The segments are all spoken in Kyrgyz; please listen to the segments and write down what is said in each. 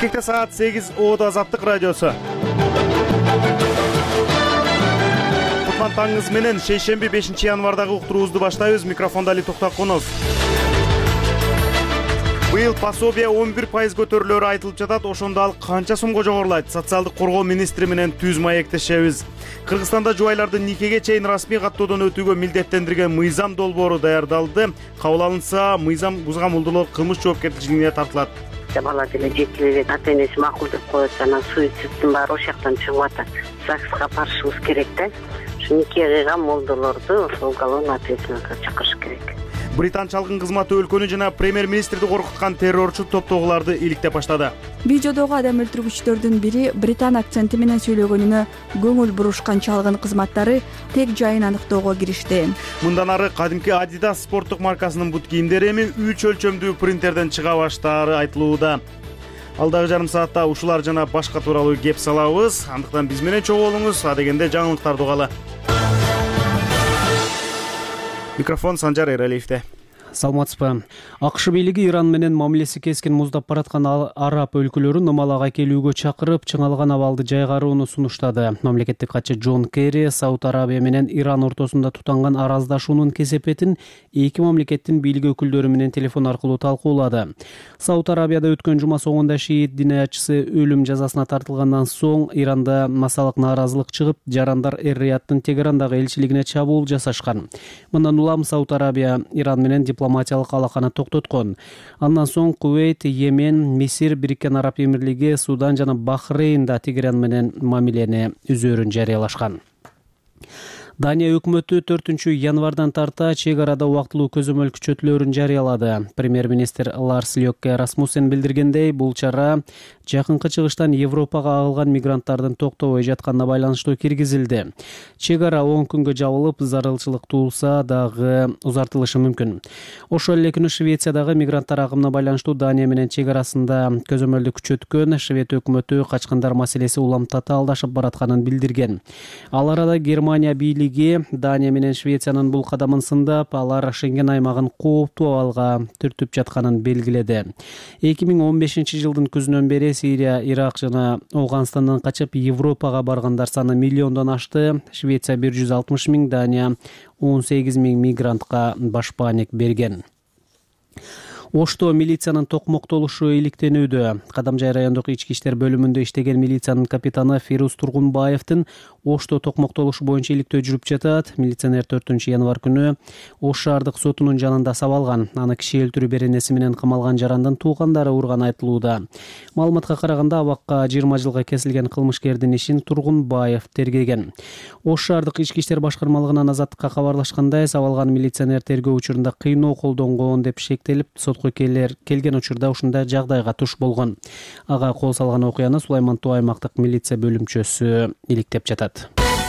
Бишкекте саат 8 Оодо Азаттык радиосу. Кутман таңыңыз менен шейшемби 5 январдагы уктуруубузду баштайбыз. Микрофондо Али Токтакунов. Быйыл пособие 11% көтөрүлөрү айтылып жатат. Ошондо ал канча сумга жогорулайт? Социалдык коргоо министри менен түз маектешебиз. Кыргызстанда жубайларды никеге чейин расмий каттоодон өтүүгө милдеттендирген мыйзам долбоору даярдалды. Кабыл алынса, мыйзам бузган улдулар кылмыш жоопкерчилигине тартылат. Бала деле жетилбейт, ата-энеси макулдуп коет, анан суицидтин баары ошол жактан чыгып атат. ЗАГСка барышыбыз керек да. Ушу нике кыйган молдолорду ошол уголовный ответственностька чакырыш керек. Британ чалгын кызматы өлкөнү жана премьер-министрди коркуткан террорчу топтогуларды иликтеп баштады. Видеодогу адам өлтүргүчтөрдүн бири британ акценти менен сүйлөгөнүнө көңүл бурушкан чалгын кызматтары тег жайын аныктоого киришти. Мындан ары кадимки Adidas спорттук маркасынын бут кийимдери эми 3 өлчөмдүү принтерден чыга баштаары айтылууда. Алдагы жарым саатта ушулар жана башка тууралуу кеп салабыз. Андыктан биз менен чогуу болуңуз. Адегенде жаңылыктарды угалы. Микрофон Санжар Эралиевде. Саламатсызбы. АКШ бийлиги Иран менен мамилеси кескин муздап бараткан араб өлкөлөрүн Ымалага келүүгө чакырып, чыңалган абалды жайгарууну сунуштады. Мамлекеттик катчы Джон Керри Сауд Арабия менен Иран ортосунда тутанган араздашуунун кесепетин эки мамлекеттин бийлик өкүлдөрү менен телефон аркылуу талкуулады. Сауд Арабияда өткөн жума соңунда шиит диниячысы өлүм жазасына тартылгандан соң Иранда массалык нааразылык чыгып, жарандар Эр-Рияттын Тегерандагы элчилигине чабуул жасашкан. Мындан улам Сауд Арабия Иран менен дипломатиялык алаканы токтоткон. Андан соң Кувейт, Йемен, Мисир, Бириккен Араб Эмирлиги, Судан жана Бахрейнда Тегеран менен мамилени үзөрүн жарыялашкан. Дания өкмөтү 4 январдан тарта чек арада убактылуу көзөмөл күчөтүүлөрүн жарыялады. Премьер-министр Ларс Лёкке Расмуссен билдиргендей, бул чара жакынкы чыгыштан Европага агылган мигранттардын токтобой жатканына байланыштуу киргизилди. Чек ара 10 күнгө жабылып, зарылчылык туулса дагы узартылышы мүмкүн. Ошол эле күнү Швециядагы мигранттар агымына байланыштуу Дания менен чек арасында көзөмөлдү күчөткөн Швед өкмөтү качкындар маселеси улам татаалдашып баратканын билдирген. Ал арада Германия бийлиги Дания менен Швециянын бул кадамын сындап, алар Шенген аймагын кооптуу абалга түртүп жатканын белгиледи. 2015 жылдын күзүнөн бери Сирия, Ирак жана Афганистандан качып Европага баргандар саны миллиондон ашты. Швеция 160 000, Дания 18 000 мигрантка башпаанек берген. Ошто милициянын токмоктолушу иликтенүүдө. Кадамжай райондук ички иштер бөлүмүндө иштеген милициянын капитаны Фирус Тургунбаевдин Ошто токмоктолушу боюнча иликтөө жүрүп жатат. Милиционер 4 январ күнү Ош шаардык сотунун жанында сабалган. Аны киши өлтүрүү беренеси менен камалган жарандын туугандары урган айтылууда. Маалыматка караганда абакка 20 жылга кесилген кылмышкердин ишин Тургунбаев тергеген. Ош шаардык ички иштер башкармалыгынан Азаттыкка кабарлашкандай, сабалган милиционер тергөө учурунда кыйноо колдонгон деп шектелип, сотко келген учурда ушундай жагдайга туш болгон. Ага кол салган окуяны Сулайман Тоо аймактык милиция бөлүмчөсү иликтеп жатат.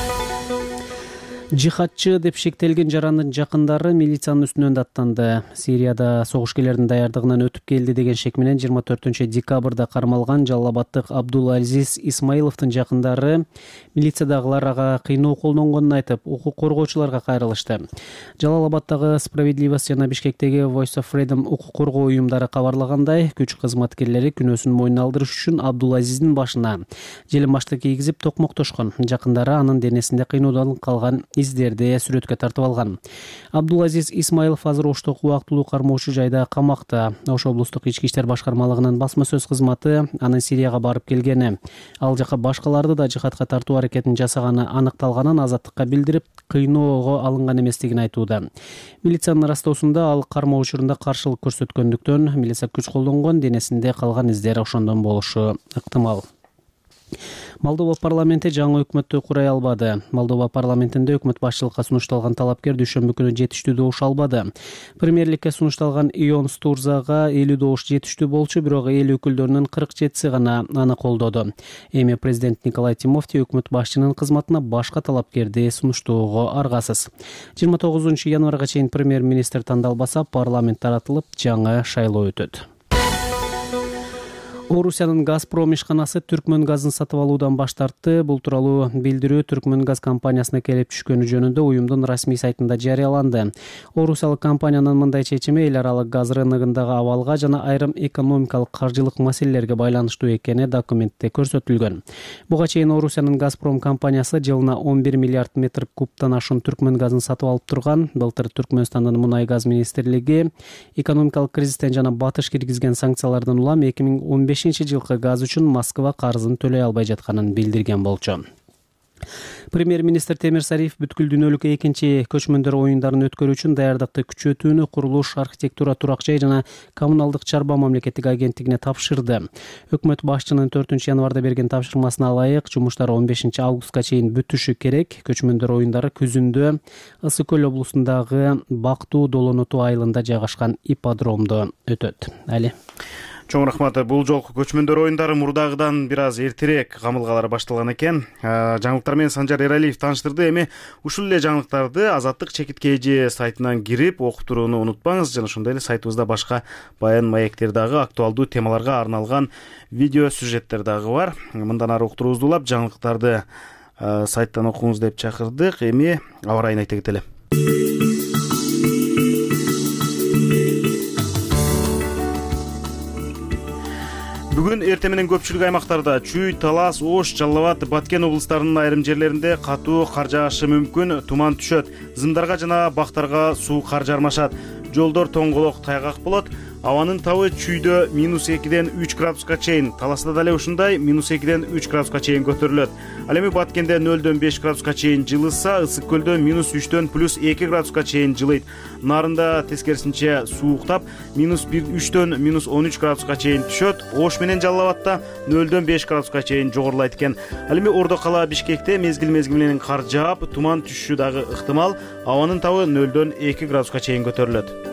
Жихадчы деп шектелген жарандын жакындары милициянын үстүнөн даттанды. Сирияда согушкерлердин даярдыгынан өтүп келди деген шек менен 24 декабрда кармалган Жалал-Абадтык Абдул-Азиз Исмаиловдун жакындары милициядагылар ага кыйноо колдонгонун айтып, укук коргоочуларга кайрылышты. Жалал-Абадтагы Справедливость жана Бишкектеги Voice of Freedom укук коргоо уюмдары кабарлагандай, күч кызматкерлери күнөөсүн мойнуна алдырыш үчүн Абдул-Азиздин башына желим башты кийгизип токмоктошкон. Жакындары анын денесинде кыйноодон калган издерди сүрөткө тартып алган. Абдул-Азиз Исмаилов азыр Оштогу убактылуу кармоочу жайда камакта. Ош облустук ички иштер башкармалыгынын басма сөз кызматы анын Сирияга барып келгени, ал жака башкаларды да жихадка тартуу аракетин жасаганы аныкталганын Азаттыкка билдирип, кыйноого алынган эместигин айтууда. Милициянын ырастоосунда ал кармоо учурунда каршылык көрсөткөндүктөн милиция күч колдонгон, денесинде калган издер ошондон болушу ыктымал. Молдова парламенти жаңы өкмөттү курай албады. Молдова парламентинде өкмөт башчылыкка сунушталган талапкер дүйшөмбү күнү жетиштүү добуш албады. Премьерликке сунушталган Ион Стурзага 50 добуш жетиштүү болчу, бирок эл өкүлдөрүнүн 47 гана аны колдоду. Эми президент Николай Тимофти өкмөт башчынын кызматына башка талапкерди сунуштоого аргасыз. 29 январга чейин премьер-министр тандалбаса, парламент таратылып, жаңы шайлоо өтөт. Орусиянын Газпром ишканасы Түркмөн газын сатып алуудан баш тартты. Бул тууралуу билдирүү Түркмөн газ компаниясына келип түшкөнү жөнүндө уюмдун расмий сайтында жарыяланды. Орусиялык компаниянын мындай чечими эл аралык газ рыногундагы абалга жана айрым экономикалык каржылык маселелерге байланыштуу экени документте көрсөтүлгөн. Буга чейин Орусиянын Газпром компаниясы жылына 11 миллиард метр кубтан ашуун Түркмөн газын сатып алып турган. Былтыр Түркмөнстандын мунай газ министрлиги экономикалык кризистен жана батыш киргизген санкциялардан улам 2015 жылкы газ үчүн Москва карызын төлөй албай жатканын билдирген болчу. Премьер-министр Темир Сариев бүткүл дүйнөлүк экинчи көчмөндөр оюндарын өткөрүү үчүн даярдыкты күчөтүүнү курулуш, архитектура, турак жай жана коммуналдык чарба мамлекеттик агенттигине тапшырды. Өкмөт башчынын 4 январда берген тапшырмасына ылайык жумуштар 15 августка чейин бүтүшү керек. Көчмөндөр оюндары күзүндө Ысык Көл облусундагы Бактуу Долоноту айылында жайгашкан ипподромдо өтөт. Чоң рахмат. Бул жолку көчмөндөр оюндары мурдагыдан бир аз эртерээк камылгалары башталган экен. Жаңылыктар менен Санжар Эралиев тааныштырды. Эми ушул эле жаңылыктарды Азаттык чекит KG сайтынан кирип окуп турууну унутпаңыз. Жана ошондой эле сайтыбызда башка баян маектер дагы, актуалдуу темаларга арналган видео сюжеттер дагы бар. Мындан ары уктуруубузду улап жаңылыктарды сайттан окуңуз деп чакырдык. Эми аба ырайын айта кетели. Бүгүн эртең менен көпчүлүк аймактарда Чүй, Талас, Ош, Жалал Абад, Баткен облустарынын айрым жерлеринде катуу кар жаашы мүмкүн, туман түшөт. Зымдарга жана бактарга суу кар жармашат. Жолдор тоңголок, тайгак болот. Абанын табы Чүйдө -2ден 3 градуска чейин, Таласта да эле ушундай -2ден 3 градуска чейин көтөрүлөт. Ал эми Баткенде 0дөн 5 градуска чейин жылыса, Ысык Көлдө -3дөн +2 градуска чейин жылыйт. Нарында тескерисинче сууктап, -3дөн -13 градуска чейин түшөт. Ош менен Жалал Абадта 0дөн 5 градуска чейин жогорулайт экен. Ал эми Ордо кала Бишкекте мезгил менен кар жаап, туман түшүшү дагы ыктымал. Абанын табы 0дөн 2 градуска чейин көтөрүлөт.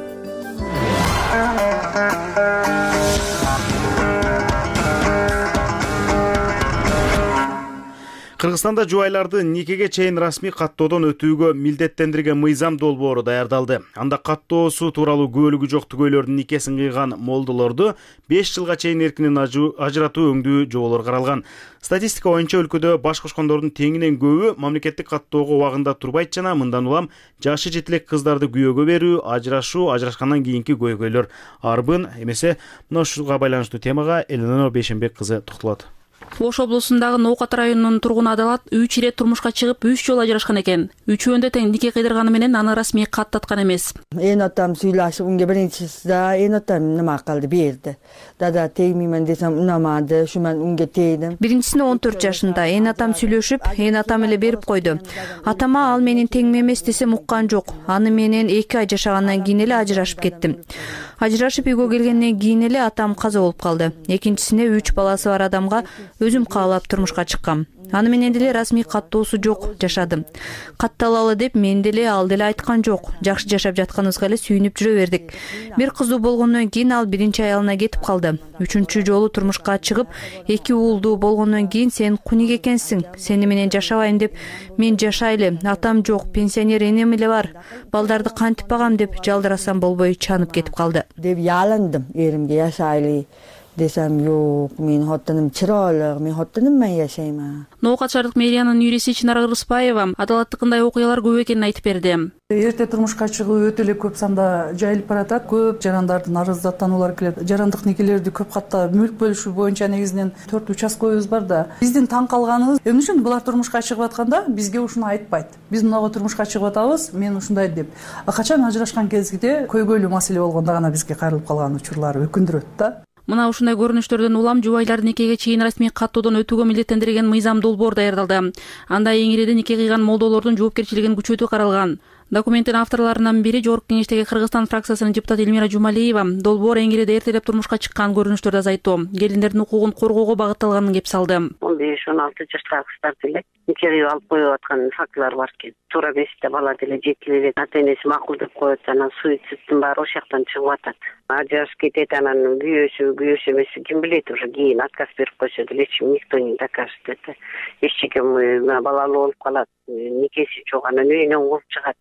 Кыргызстанда жубайларды никеге чейин расмий каттоодон өтүүгө милдеттендирген мыйзам долбоору даярдалды. Анда каттоосу тууралуу күбөлүгү жок түгөйлөрдүн никесин кыйган молдолорду 5 жылга чейин эркинен ажыратуу өңдүү жоболор каралган. Статистика боюнча өлкөдө баш кошкондордун теңинен көбү мамлекеттик каттоого убагында турбайт жана мындан улам жашы жетилек кыздарды күйөөгө берүү, ажырашуу, ажырашкандан кийинки көйгөйлөр арбын эмесе. Мына ушуга байланыштуу темага Элена Бейшенбек кызы токтолот. Ош облусундагы Ноокат районунун тургуну Адалат 3 ирет турмушка чыгып 3 жолу ажырашкан экен. Үчөөндө тең нике кыйдырганы менен аны расмий каттаткан эмес. Атам сүйлөшүп, унга биринчисиде атам нема кылды берди. Дада тегмеймен десем унамады, ушу мен унга тейдим. Биринчисине 14 жашында атам сүйлөшүп, атам эле берип койду. Атама ал менин теңим эмес десем уккан жок. Аны менен 2 ай жашагандан кийин эле ажырашып кеттим. Ажырашып үйгө келгенден кийин эле атам каза болуп калды. Экинчисине 3 баласы бар адамга өзүм каалап турмушка чыккам. Аны менен деле расмий каттоосу жок жашадым. Катталалы деп мен деле ал деле айткан жок. Жакшы жашап жатканыбызга эле сүйүнүп жүрө бердик. Бир кыздуу болгондон кийин ал биринчи аялына кетип калды. Үчүнчү жолу турмушка чыгып, 2 уулдуу болгондон кийин сен куник экенсиң, сени менен жашабайм деп мен жашайлы, атам жок, пенсионер энем эле бар. Балдарды кантип багам деп жалдырасам болбой чанып кетип калды. Деп ялындым, эримге жашайлы. Desem yok, men xotinim chiroyli, men xotinim bilan yashayman. Ноокат шаардык мэриянын юриси Чынара Кырыспаева Адалаттыкындай окуялар көп экенин айтып берди. Эрте турмушка чыгуу өтө эле көп санда жайылып баратат. Көп жарандардын арыздаттануулары келет. Жарандык никелерди көп катта мүлк бөлүшүү боюнча негизинен 4 участкабыз бар да. Биздин таң калганыбыз, эмне үчүн булар турмушка чыгып атканда бизге ушуну айтпайт. Биз мынага турмушка чыгып атабыз, мен ушундай деп. Качан ажырашкан кезде көйгөйлүү маселе болгондо гана бизге кайрылып калган учурлар өкүндүрөт да. Мына ушундай көрүнүштөрдөн улам жубайларды никеге чейин расмий каттоодон өтүүгө милдеттендирген мыйзам долбоор даярдалды. Анда эңиреде нике кыйган молдолордун жоопкерчилигин күчөтүү каралган. Документтин авторлорунан бири Жогорку Кеңештеги Кыргызстан фракциясынын депутаты Элмира Жумалиева долбоор эңиреде эртелеп турмушка чыккан көрүнүштөрдү азайтуу, келиндердин укугун коргоого багытталганын кеп салды. 15-16 жаштагы кыздар деле нике алып коюп аткан фактылар бар экен. Туура бесте бала деле жетиле ата-энеси макул деп коет, анан суицидтин баары ошол жактан чыгып атат. Ажырашып кетет, анан күйөөсү эмеси ким билет, уже кийин отказ берип койсо деле никто не докажет это. Эч ким балалуу болуп калат, никеси жок, анан үйүнөн кууп чыгат.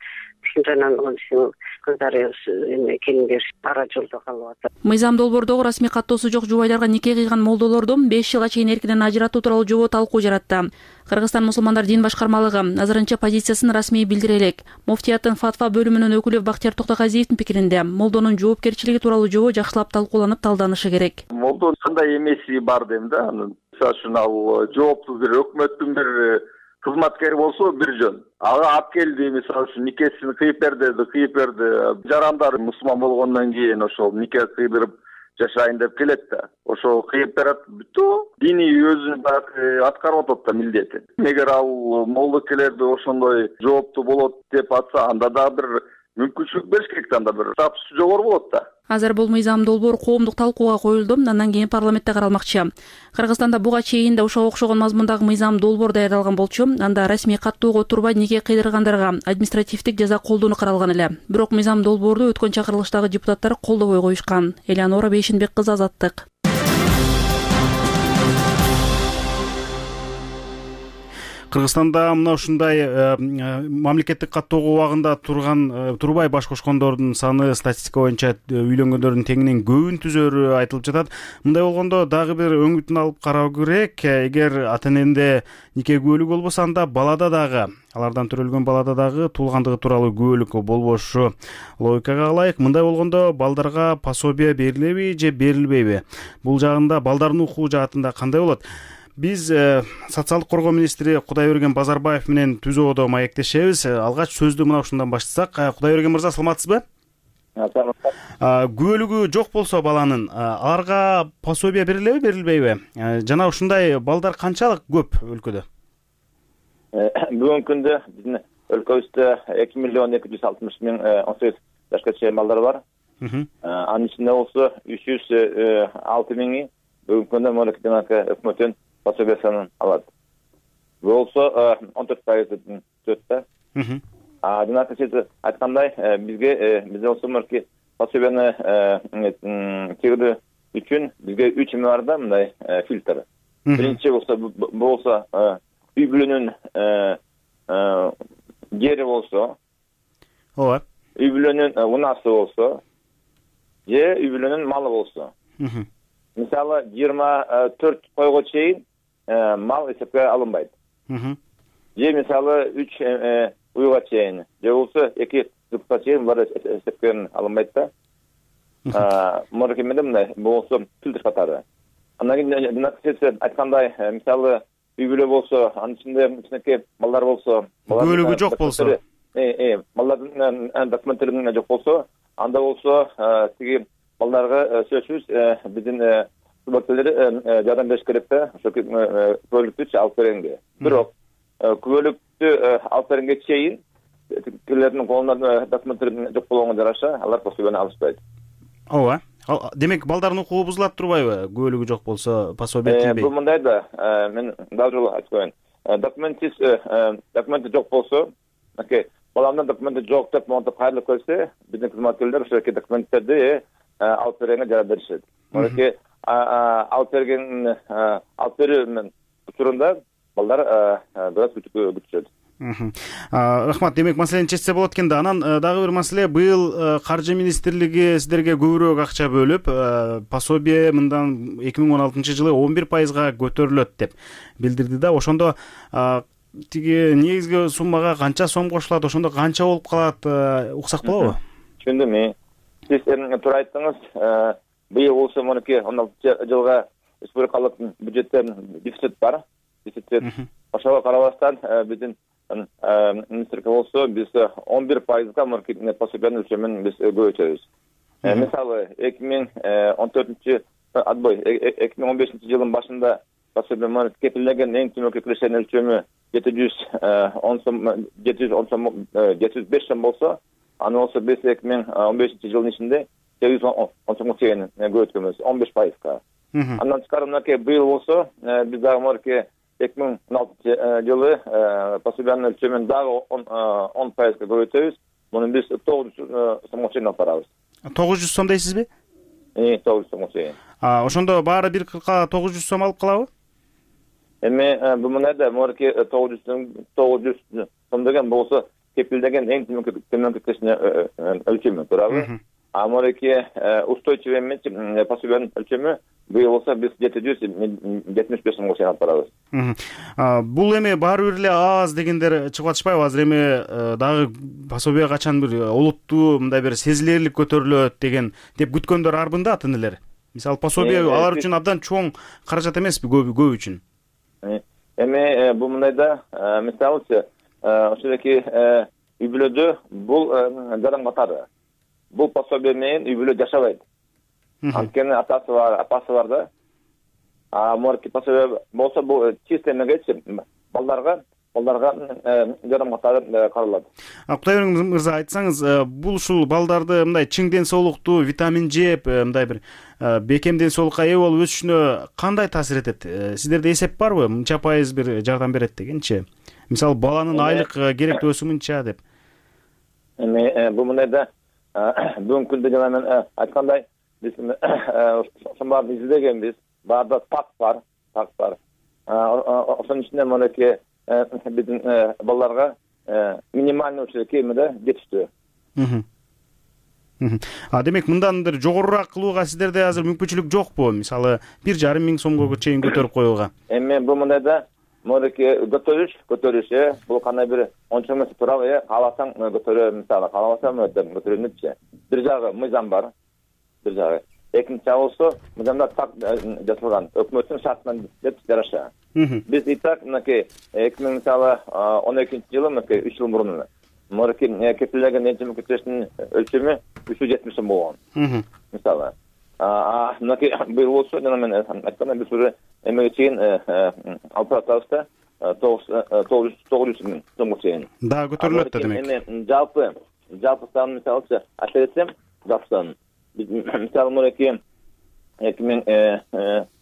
ушундан кыздары келиндер ара жолдо калып атат. Мыйзам долбоордогу расмий каттоосу жок жубайларга нике кыйган молдолордун 5 жылга чейин эркинен ажыратуу тууралуу жобо талкуу жаратты. Кыргызстан мусулмандар дин башкармалыгы азырынча позициясын расмий билдире элек. Муфтияттын фатва бөлүмүнүн өкүлү Бактияр Токтогазиевдин пикиринде, молдонун жоопкерчилиги тууралуу жобо жакшылап талкууланып талданышы керек. Молдонун кандай эмеси бар дейм да. Мисалы үчүн ал жооптуу бир өкмөттүн бир кызматкери болсо бир жөн. Ага алып келди, мисалы үчүн никесин кыйып берди. Жарандар мусулман болгондон кийин ошол нике кыйдырып жашайын деп келет да. Ошол кыйып берет, бүттү. Диний өзүн аткарып атат да милдетин. Эгер ал молдокелерди ошондой жооптуу болот деп атса, анда да бир мүмкүнчүлүк бериш керек да, анда бир статусу жогору болот да. Азыр бул мыйзам долбоор коомдук талкууга коюлду, андан кийин парламентте каралмакчы. Кыргызстанда буга чейин да ошого окшогон мазмундагы мыйзам долбоор даярдалган болчу. Анда расмий каттоого турбай нике кыйдыргандарга административдик жаза колдонуу каралган эле. Бирок мыйзам долбоорду өткөн чакырылыштагы депутаттар колдобой коюшкан. Элеонора Бейшенбек кызы, Азаттык. Кыргызстанда мына ушундай мамлекеттик каттоого убагында турбай баш кошкондордун саны статистика боюнча үйлөнгөндөрдүн теңинен көбүн түзөрү айтылып жатат. Мындай болгондо дагы бир өңүтүн алып кароо керек. Эгер ата эненде нике күбөлүк болбосо, анда балада дагы, алардан төрөлгөн балада дагы туулгандыгы тууралуу күбөлүк болбошу логикага ылайык. Мындай болгондо балдарга пособие берилеби же берилбейби? Бул жагында балдардын укугу жаатында кандай болот? Биз социалдык коргоо министри Кудайберген Базарбаев менен түзөөдө маектешебиз. Алгач сөздү мына ушундан баштасак. Кудайберген мырза, саламатсызбы? Күбөлүгү жок болсо баланын, аларга пособие берилеби, берилбейби? Жана ушундай балдар канчалык көп өлкөдө? Бүгүнкү күндө биздин өлкөбүздө 2.260.000 18 жашка чейин балдар бар. Анын ичинде болсо 306.000 бүгүнкү күндө мамлекеттик өкмөттүн пособиясын алат. Болсо 14% түзөт да. Жанагы сиз айткандай, бизде болсо мурки пособияны тегерүү үчүн бизге 3 бар да, мындай фильтр. Биринчи болсо үй бүлөнүн жери болсо, ооба, үй бүлөнүн унасы болсо, же үй бүлөнүн малы болсо. Мисалы 24 койго чейин мал эсепке алынбайт. Же мисалы 3 уйга чейин, же болсо 2 зукка чейин бар эсепке алынбайт да. Муркемде мындай болсо фильтр катары. Андан кийин жанагы айткандай, мисалы үй бүлө болсо, анын ичинде кичинекей балдар болсо, күбөлүгү жок болсо, балдардын документтери жок болсо, анда болсо тиги балдарга сөзсүз биздин субъекттери жардам бериш керек да, ошо күбөлүктү алып бергенге. Бирок күбөлүктү алып бергенге чейин килердин колунда документтери жок болгонго жараша алар пособияны алышпайт. Ооба. Демек балдардын укугу бузулат турбайбы? Күбөлүгү жок болсо пособие берилбейт. Бул мындай да, мен дагы жолу айтып коеюн. Документи жок болсо, баламдын документи жок деп монтип кайрылып келсе, биздин кызматкерлер ошол документтерди алып бергенге жардам беришет. Мынакей алып берүү учурунда балдар бирок күтүшөт. Рахмат. Демек маселени чечсе болот экен да. Анан дагы бир маселе, быйыл каржы министрлиги сиздерге көбүрөөк акча бөлүп, пособие мындан 2016-жылы 11%га көтөрүлөт деп билдирди да. Ошондо тиги негизги суммага канча сом кошулат, ошондо канча болуп калат, уксак болобу? Түшүндүм. Сиз туура айттыңыз. Быйыл болсо 16-жылга республикалык бюджеттен дефицит бар. Ошого карабастан биздин министрликке болсо биз 11%га пособияны өлчөмүн биз көбөйтөбүз. Мисалы 2015-жылдын башында пособия кепилденген эң төмөнкү киреше өлчөмү 705 сом болсо, аны болсо биз 2015-жылдын ичинде 710 сомго чейин көбөйткөнбүз, 15%га. Андан тышкары быйыл болсо биз дагы 2016-жылы пособиянын өлчөмүн дагы 10%га көбөйтөбүз. Муну биз 900 сомго чейин алып барабыз. 900 сом дейсизби? 900 сомго чейин. Ошондо баары бир кыркка 900 сом алып калабы? Эми бул мындай да, 900 сом деген болсо кепилдеген эң төмөнкү өлчөмү туурабы. А мынакей устойчивый эмес пособиянын өлчөмү быйыл болсо биз 775 сомго чейин алып барабыз. Бул эми баары бир эле аз дегендер чыгып атышпайбы? Азыр эми дагы пособия качан бир олуттуу мындай бир сезилерлик көтөрүлөт деп күткөндөр арбында ата энелер. Мисалы пособия алар үчүн абдан чоң каражат эмеспи көп үчүн? Эми бул мындайда мисалычы ошондоки үй бүлөдө бул жаран катары. Бул пособия менен үй бүлө жашабайт. Анткени атасы бар, апасы бар да. Морки пособия болсо бул чисто эмегечи балдарга жарым катары каралат. Кудайберген мырза, айтсаңыз, бул ушул балдарды мындай чың ден соолуктуу, витамин жеп, мындай бир бекем ден соолукка ээ болуп өсүшүнө кандай таасир этет? Сиздерде эсеп барбы? Мынча пайыз бир жардам берет дегенчи. Мисалы баланын айлык керектүү өсүмү мынча деп. Эми бул мындайда бүгүнкү күндө жана мен айткандай биз ошон баарын изилдегенбиз. Баарда так бар. Ошонун ичинде мынакей биздин балдарга минимальный кемиде жетиштүү. Демек мындан бир жогорураак кылууга сиздерде азыр мүмкүнчүлүк жокпу? Мисалы 1,5 миң сомго чейин көтөрүп коюуга. Эми бул мындайда мынакей көтөрүш бул кандай бир ончо эмес туурабы? Кааласаң көтөрө, мисалы каалабасаң көтөрүнөтчү. Бир жагы мыйзам бар. Бир жагы. Экинчи жагы болсо мыйзамда так жазылган өкмөттүн шартынан деп жараша. Биз итак мынакей 2012 жылы мынакей 3 жыл мурун мынакей кепилдеген энчим көтөрүштүн өлчөмү 370 сом болгон. Мисалы. Мынакей быйыл болсо жана мен айткандай биз уже эмеге чейин алып баратабыз да 900 миң сомго чейин. Да, көтөрүлөт да демек. Эми жалпы сан мисалычы айта кетсем, жалпы мисалы мынакей 2016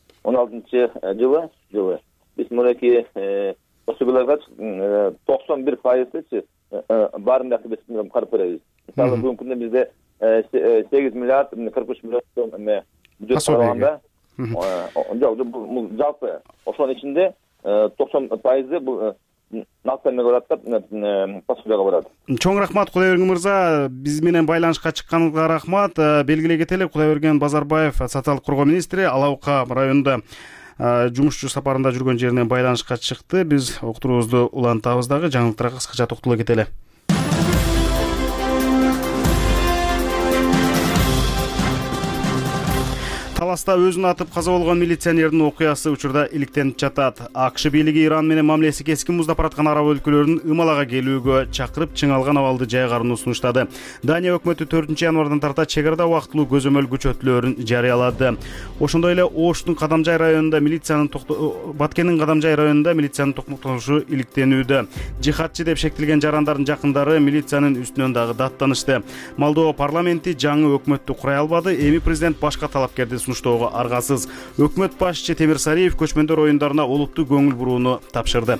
жылы биз мынакей пособияларга 91%-чы баарын да биз карап беребиз. Мисалы бүгүнкү күндө бизде 8 миллиард 43 миллион сом бюджет каралганда, бул жалпы ошонун ичинде 90% бул налта мегаваттап пособияга барат. Чоң рахмат Кудайберген мырза, биз менен байланышка чыкканыңызга рахмат. Белгилей кетели, Кудайберген Базарбаев, социалдык коргоо министри, Ала Бука районунда жумушчу сапарында жүргөн жеринен байланышка чыкты. Биз уктуруубузду улантабыз дагы, жаңылыктарга кыскача токтоло кетели. Таласта өзүн атып каза болгон милиционердин окуясы учурда иликтенип жатат. АКШ бийлиги Иран менен мамилеси кескин муздап бараткан араб өлкөлөрүнүн ымалага келүүгө чакырып, чыңалган абалды жайгарууну сунуштады. Дания өкмөтү 4-январдан тарта чек арада убактылуу көзөмөл күчөтүүлөрүн жарыялады. Ошондой эле Оштун Кадамжай районунда Баткендин Кадамжай районунда милициянын токтотулушу иликтенүүдө. Жихадчы деп шектелген жарандардын жакындары милициянын үстүнөн дагы даттанышты. Молдова парламенти жаңы өкмөттү курай албады. Эми президент башка талапкерди сунуштоого аргасыз. Өкмөт башчысы Темир Сариев көчмөндөр оюндарына олуттуу көңүл бурууну тапшырды.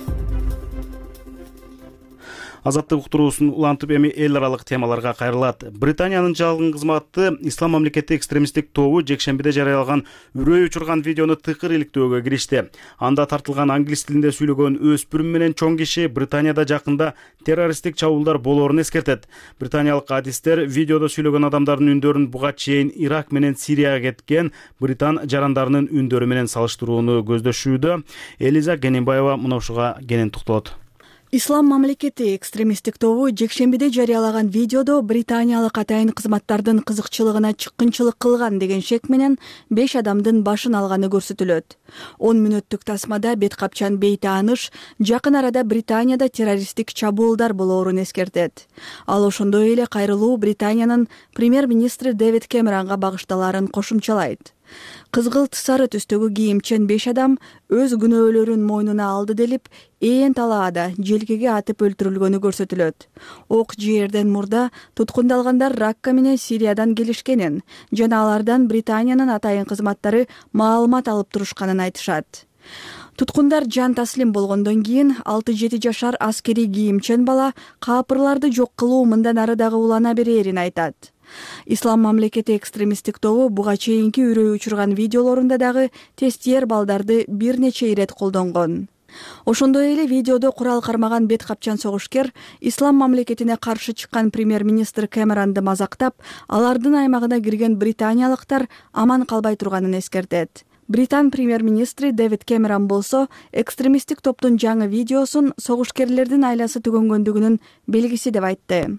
Азаттык уктуруусун улантып эми эл аралык темаларга кайрылат. Британиянын жалгын кызматы Ислам мамлекети экстремисттик тобу жекшембиде жарыялаган үрөй учурган видеону тыкыр иликтөөгө киришти. Анда тартылган англис тилинде сүйлөгөн өспүрүм менен чоң киши Британияда жакында террористтик чабуулдар болоорун эскертет. Британиялык адистер видеодо сүйлөгөн адамдардын үндөрүн буга чейин Ирак менен Сирияга кеткен британ жарандарынын үндөрү менен салыштырууну көздөшүүдө. Элиза Гененбаева мына ушуга кенен токтолот. Ислам мамлекети экстремисттик тобу жекшембиде жарыялаган видеодо британиялык атайын кызматтардын кызыкчылыгына чыккынчылык кылган деген шек менен 5 адамдын башын алганы көрсөтүлөт. 10 мүнөттүк тасмада бет капчан бейти аныш жакын арада Британияда террористтик чабуулдар болоорун эскертет. Ал ошондой эле кайрылуу Британиянын премьер-министри Дэвид Кэмеронго багышталарын кошумчалайт. Кызгылт сары түстөгү кийимчен 5 адам өз күнөөлөрүн мойнуна алды делип, ээн талаада желкеге атып өлтүрүлгөнү көрсөтүлөт. Ок жээрден мурда туткундалгандар Ракка менен Сириядан келишкенин жана алардан Британиянын атайын кызматтары маалымат алып турушканын айтышат. Туткундар жан таслим болгондон кийин 6-7 жашар аскери кийимчен бала капырларды жок кылуу мындан ары дагы улана берерин айтат. Ислам мамлекети экстремисттик тобу буга чейинки үрөй учурган видеолорунда дагы тестиер балдарды бир нече ирет колдонгон. Ошондой эле видеодо курал кармаган бет капчан согушкер ислам мамлекетине каршы чыккан премьер-министр Кэмеронду мазактап, алардын аймагына кирген британиялыктар аман калбай турганын эскертет. Британ премьер-министри Дэвид Кэмерон болсо экстремисттик топтун жаңы видеосун согушкерлердин айласы түгөнгөндүгүнүн белгиси деп айтты.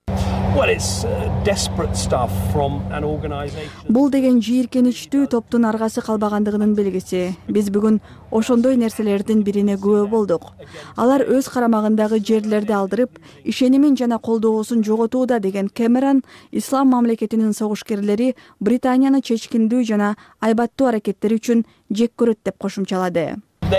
Бул деген жийиркеничтүү топтун аргасы калбагандыгынын белгиси. Биз бүгүн ошондой нерселердин бирине күбө болдук. Алар өз карамагындагы жерлерди алдырып, ишенимин жана колдоосун жоготууда деген Кэмерон ислам мамлекетинин согушкерлери Британияны чечкиндүү жана айбаттуу аракеттери үчүн жек көрөт деп кошумчалады.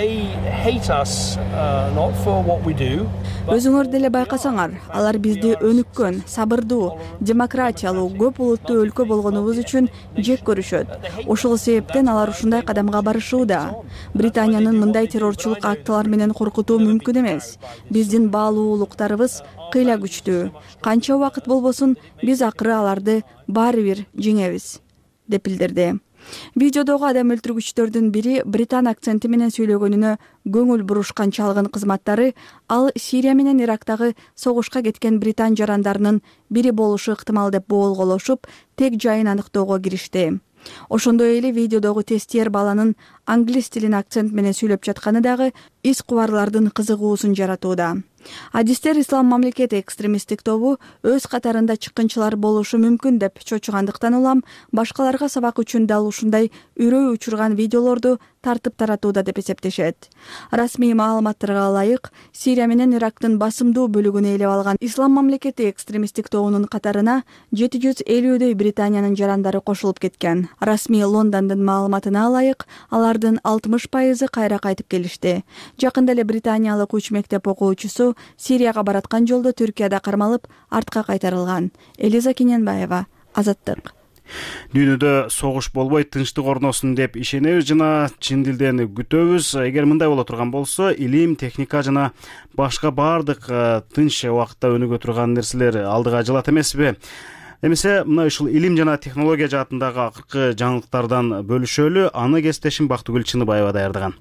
Өзүңөр деле байкасаңар, алар бизди өнүккөн, сабырдуу, демократиялуу, көп улуттуу өлкө болгонубуз үчүн жек көрүшөт. Ошол себептен алар ушундай кадамга барышууда. Британиянын мындай террорчулук актылар менен коркутуу мүмкүн эмес. Биздин баалуулуктарыбыз кыйла күчтүү. Канча убакыт болбосун, биз акыры аларды баары бир жеңебиз, деп билдирди. Видеодогу адам өлтүргүчтөрдүн бири британ акценти менен сүйлөгөнүнө көңүл бурушкан чалгын кызматтары ал Сирия менен Ирактагы согушка кеткен британ жарандарынын бири болушу ыктымал деп боолголошуп, тег жайын аныктоого киришти. Ошондой эле видеодогу тестиер баланын англис тилин акцент менен сүйлөп жатканы дагы из кубарлардын кызыгуусун жаратууда. Адистер ислам мамлекети экстремисттик тобу өз катарында чыккынчылар болушу мүмкүн деп чочугандыктан улам башкаларга сабак үчүн дал ушундай үрөй учурган видеолорду тартып таратууда деп эсептешет. Расмий маалыматтарга ылайык, Сирия менен Ирактын басымдуу бөлүгүн ээлеп алган ислам мамлекети экстремисттик тобунун катарына 750дөй Британиянын жарандары кошулуп кеткен. Расмий Лондондун маалыматына ылайык, алардын 60% кайра кайтып келишти. Жакында эле британиялык 3 мектеп окуучусу Сирияга бараткан жолдо Түркияда кармалып, артка кайтарылган. Элиза Кененбаева, Азаттык. Дүйнөдө согуш болбой, тынчтык орносун деп ишенебиз жана чын дилден күтөбүз. Эгер мындай боло турган болсо, илим, техника жана башка баардык тынч убакытта өнүгө турган нерселер алдыга жылат эмеспи? Эмесе, мына ушул илим жана технология жаатындагы акыркы жаңылыктардан бөлүшөлү. Аны кесиптешим Бактыгүл Чыныбаева даярдаган.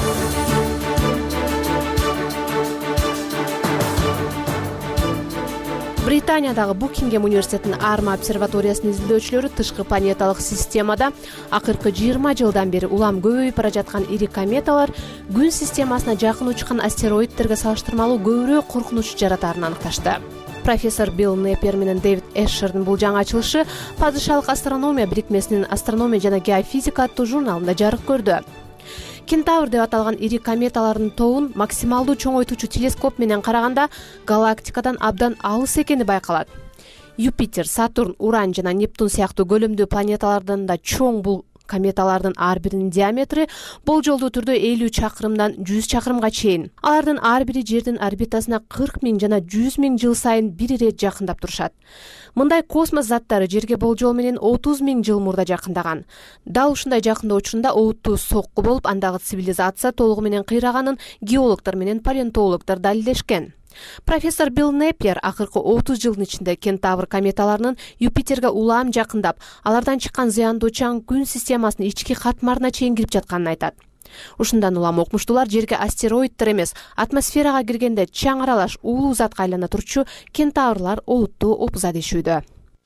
Британиядагы Букингем университетинин Арма обсерваториясынын изилдөөчүлөрү тышкы планеталык системада акыркы 20 жылдан бери улам көбөйүп бара жаткан ири кометалар күн системасына жакын учкан астероидтерге салыштырмалуу көбүрөөк коркунуч жаратаарын аныкташты. Профессор Билл Непер менен Дэвид Эшердин бул жаңы ачылышы Падышалык астрономия бирикмесинин Астрономия жана геофизика аттуу журналында жарык көрдү. Кентавр деп аталган ири кометалардын тобун максималдуу чоңойтуучу телескоп менен караганда галактикадан абдан алыс экени байкалат. Юпитер, Сатурн, Уран жана Нептун сыяктуу көлөмдүү планеталардан да чоң бул кометалардын ар биринин диаметри болжолдуу түрдө 50 чакырымдан 100 чакырымга чейин. Алардын ар бири Жердин орбитасына 40 000 жана 100 000 жыл сайын бир ирет жакындап турушат. Мындай космос заттары Жерге болжол менен 30 000 жыл мурда жакындаган. Дал ушундай жакындоо учурунда олуттуу сокку болуп, андагы цивилизация толугу менен кыйраганын геологдор менен палеонтологдор далилдешкен. Профессор Билл Непер акыркы 30 жылдын ичинде Кентавр кометаларынын Юпитерге улам жакындап, алардан чыккан зыяндуу чаң күн системасынын ички катмарына чейин кирип жатканын айтат. Ушундан улам окумуштуулар Жерге астероиддер эмес, атмосферага киргенде чаң аралаш уулуу затка айлана турчу кентаврлар олуттуу опуза дешүүдө.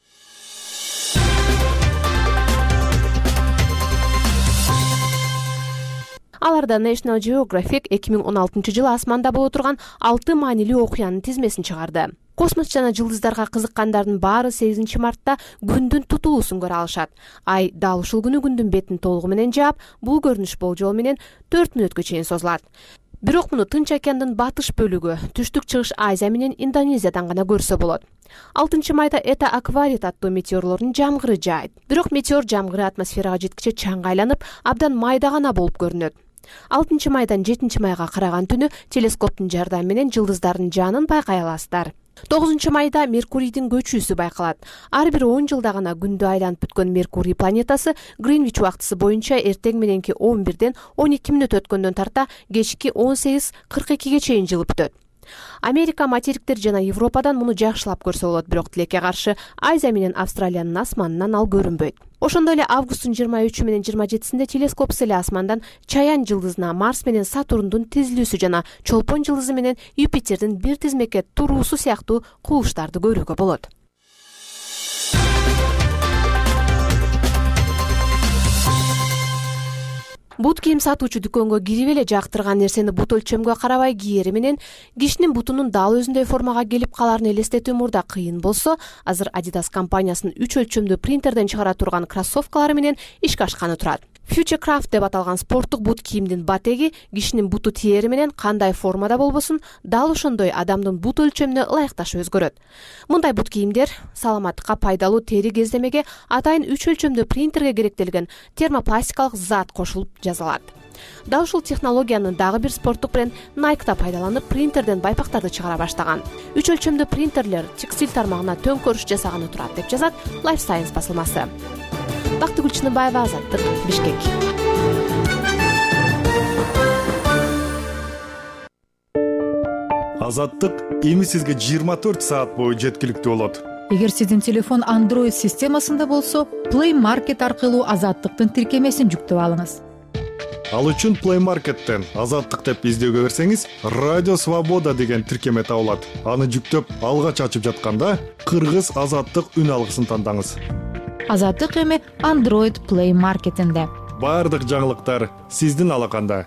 Аларда National Geographic 2016 жылы асманда боло турган 6 маанилүү окуянын тизмесин чыгарды. Космос жана жылдыздарга кызыккандардын баары 8 мартта күндүн тутулуусун көрө алышат. Ай дал ушул күнү күндүн бетин толугу менен жаап, бул көрүнүш болжол менен 4 мүнөткө чейин созулат. Бирок муну Тынч океандын батыш бөлүгү, түштүк чыгыш Азия менен Индонезиядан гана көрсө болот. 6 майда Эта Акварит аттуу метеорлордун жамгыры жаайт. Бирок метеор жамгыры атмосферага жеткиче чаң айланып, абдан майда гана болуп көрүнөт. 6 майдан 7 майга караган түнү телескоптун жардамы менен жылдыздардын жанын байкай аласыздар. 9 майда Меркурийдин көчүүсү байкалат. Ар бир 10 жылда гана күндү айланып бүткөн Меркурий планетасы Гринвич убактысы боюнча эртең мененки 11ден 12 мүнөт өткөндөн тарта кечки 18:42ге чейин жылып бүтөт. Америка, материктер жана Европадан муну жакшылап көрсө болот, бирок тилекке каршы Азия менен Австралиянын асманынан ал көрүнбөйт. Ошондой эле августтун 23 менен 27-синде телескоп эле асмандан Чаян жылдызына Марс менен Сатурндун тизилүүсү жана Чолпон жылдызы менен Юпитердин бир тизмекке туруусу сыяктуу кубулуштарды көрүүгө болот. Бут кийим сатуучу дүкөнгө кирип эле жактырган нерсени бут өлчөмгө карабай киери менен кишинин бутунун дал өзүндөй формага келип калаарын элестетүү мурда кыйын болсо, азыр Adidas компаниясынын 3 өлчөмдүү принтерден чыгара турган кроссовкалары менен ишке ашканы турат. Futurecraft деп аталган спорттук бут кийимдин батеги кишинин буту тиери менен кандай формада болбосун, дал ошондой адамдын бут өлчөмүнө ылайыкташып өзгөрөт. Мындай бут кийимдер саламаттыкка пайдалуу тери кездемеге атайын 3 өлчөмдүү принтерге керектелген термопластикалык зат кошулуп жасалат. Дал ушул технологияны дагы бир спорттук бренд Nike да пайдаланып, принтерден байпактарды чыгара баштаган. 3 өлчөмдүү принтерлер текстиль тармагына төңкөрүш жасаганы турат деп жазат Life Science басылмасы. Бактыгүл Чыныбаева, Азаттык, Бишкек. Азаттык эми сизге 24 саат бою жеткиликтүү болот. Эгер сиздин телефон Android системасында болсо, Play Market аркылуу Азаттыктын тиркемесин жүктөп алыңыз. Ал үчүн Play Market'тен Азаттык деп издөөгө берсеңиз, Радио Свобода деген тиркеме табылат. Аны жүктөп алгач ачып жатканда Кыргыз Азаттык үн алгысын тандаңыз. Азаттык эми Android Play Market'инде. Бардык жаңылыктар сиздин алаканда.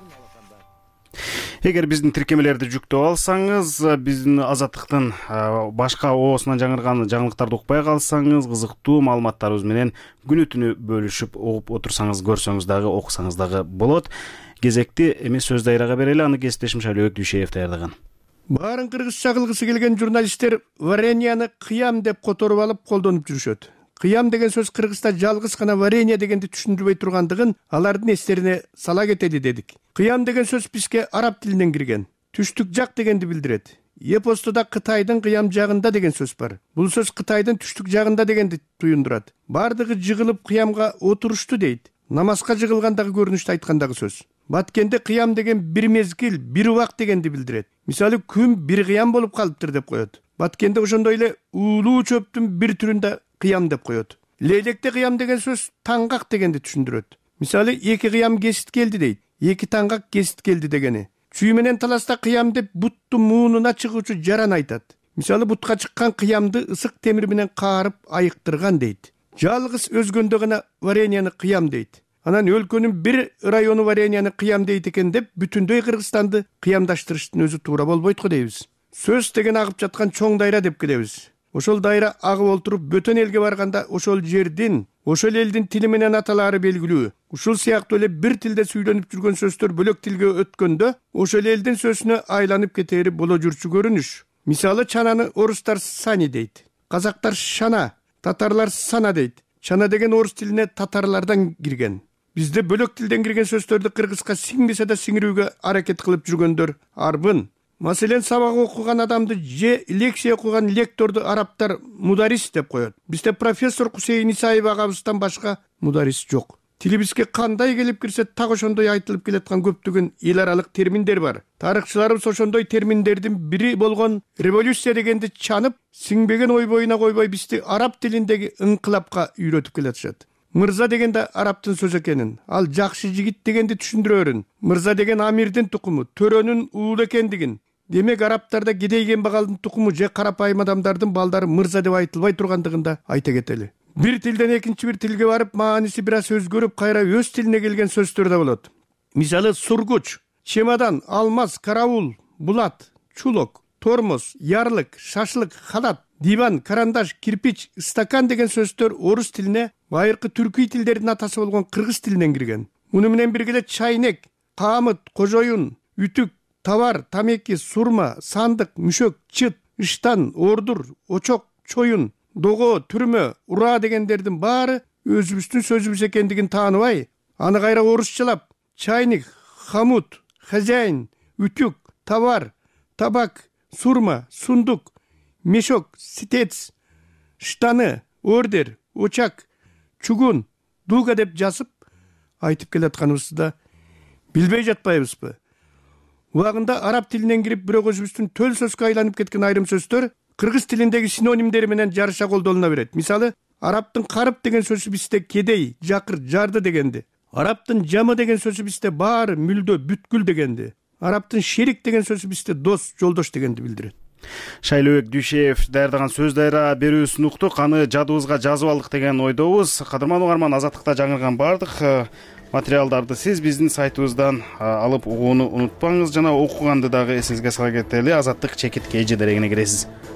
Эгер биздин тиркемелерди жүктөп алсаңыз, биздин Азаттыктын башка оосунан жаңырган жаңылыктарды укпай калсаңыз, кызыктуу маалыматтарыбыз менен күнү түнү бөлүшүп угуп отурсаңыз, көрсөңүз дагы, окусаңыз дагы болот. Кезекти эми сөз Дайрага берели, аны кесиптешим Шайлообек Дүйшеев даярдаган. Баарын кыргызча кылгысы келген журналисттер вареньяны кыям деп которуп алып колдонуп жүрүшөт. Кыям деген сөз Кыргызда жалгыз гана варенье дегенди түшүндүрбөй тургандыгын алардын эстерине сала кетеди дедик. Кыям деген сөз бизге араб тилинен кирген. Түштүк жак дегенди билдирет. Эпостуда Кытайдын кыям жагында деген сөз бар. Бул сөз Кытайдын түштүк жагында дегенди туюндурат. Бардыгы жыгылып кыямга отурушту дейт. Намазга жыгылгандагы көрүнүштү айткандагы сөз. Баткенде кыям деген бир мезгил, бир убак дегенди билдирет. Мисалы күн бир кыям болуп калыптыр деп коет. Баткенде ошондой эле уулуу чөптүн бир түрүндө кыям деп коет. Лейлекте кыям деген сөз таңгак дегенди түшүндүрөт. Мисалы эки кыям кесит келди дейт. Эки таңгак кесит келди дегени. Чүй менен таласта кыям деп буттун муунуна чыгуучу жаран айтат. Мисалы бутка чыккан кыямды ысык темир менен каарып айыктырган дейт. Жалгыз өзгөндө гана вареньяны кыям дейт. Анан өлкөнүн бир району вареньяны кыям дейт экен деп бүтүндөй Кыргызстанды кыямдаштырыштын өзү туура болбойт го дейбиз. Сөз деген агып жаткан чоң дайра деп келебиз. Ошол дайра агып олтуруп бөтөн элге барганда ошол жердин, ошол элдин тили менен аталаары белгилүү. Ушул сыяктуу эле бир тилде сүйлөнүп жүргөн сөздөр бөлөк тилге өткөндө ошол элдин сөзүнө айланып кетери боло жүрчү көрүнүш. Мисалы чананы орустар сани дейт. Казактар шана, татарлар сана дейт. Чана деген орус тилине татарлардан кирген. Бизде бөлөк тилден кирген сөздөрдү кыргызга сиңбесе да сиңирүүгө аракет кылып жүргөндөр арбын. Маселен, сабак окуган адамды же лекция окуган лекторду арабтар мударис деп коет. Бизде профессор Кусейин Исаев агабыздан башка мударис жок. Тилибизге кандай келип кирсе, так ошондой айтылып келаткан көптөгөн эл аралык терминдер бар. Тарыхчыларыбыз ошондой терминдердин бири болгон революция дегенди чанып, сиңбеген ой боюна койбой бизди араб тилиндеги ыңкылапка үйрөтүп келатышат. Мырза дегенде арабтын сөз экенин, ал жакшы жигит дегенди түшүндүрөрүн. Мырза деген амирдин тукуму, төрөнүн уулу экендигин. Демек арабтарда кедейген багалдын тукуму же карапайым адамдардын балдары мырза деп айтылбай тургандыгында айта кетели. Бир тилден экинчи бир тилге барып, мааниси бир аз өзгөрүп, кайра өз тилине келген сөздөр да болот. Мисалы сургуч, чемодан, алмаз, караул, булат, чулок, тормоз, ярлык, шашлык, халат, диван, карандаш, кирпич, стакан деген сөздөр орус тилине байыркы түркүй тилдердин атасы болгон кыргыз тилинен кирген. Муну менен бирге эле чайнек, камыт, кожоюн, үтүк, товар, тамеки, сурма, сандык, мүшөк, чыт, ыштан, ордур, очок, чоюн, дого, түрмө, ура дегендердин баары өзүбүздүн сөзүбүз экендигин тааныбай, аны кайра орусчалап, чайник, хамут, хозяин, үтүк, товар, табак, сурма, сундук, мешок, ситец, штаны, ордер, очак, чугун, дуга деп жазып айтып келатканыбызды да билбей жатпайбызбы? Убагында араб тилинен кирип бирок өзүбүздүн төл сөзгө айланып кеткен айрым сөздөр кыргыз тилиндеги синонимдери менен жарыша колдонула берет. Мисалы, арабтын карып деген сөзү бизде кедей, жакыр, жарды дегенди. Арабтын жамы деген сөзү бизде баары, мүлдө, бүткүл дегенди. Арабтын шерик деген сөзү бизде дос, жолдош дегенди билдирет. Шайлообек Дүйшеев даярдаган сөз дайра берүүсүн уктук, аны жадыбызга жазып алдык деген ойдобуз. Кадырман угарман, Азаттыкта жаңырган бардык материалдарды сиз биздин сайтыбыздан алып угууну унутпаңыз, жана окуганды дагы эсиңизге сала кетели. Азаттык чекит KG дерегине киресиз.